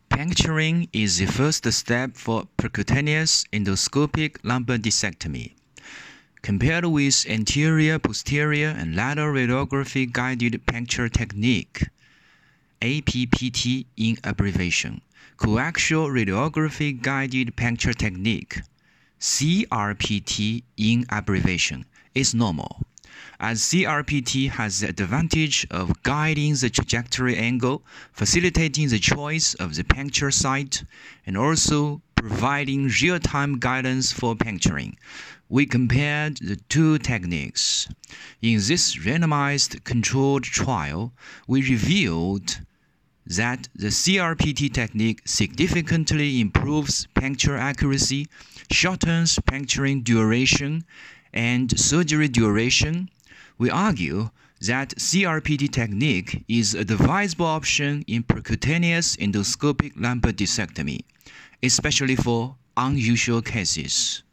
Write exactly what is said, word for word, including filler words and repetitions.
Puncturing is the first step for percutaneous endoscopic lumbar discectomy. Compared with anterior, posterior, and lateral radiography guided puncture technique, A P P T in abbreviation, coaxial radiography guided puncture technique, C R P T in abbreviation, is normal, as C R P T has the advantage of guiding the trajectory angle, facilitating the choice of the puncture site, and also providing real-time guidance for puncturing. We compared the two techniques. In this randomized controlled trial, we revealed that the C R P T technique significantly improves puncture accuracy, shortens puncturing duration, and surgery duration. We argue that C R P T technique is a advisable option in percutaneous endoscopic lumbar discectomy, especially for unusual cases.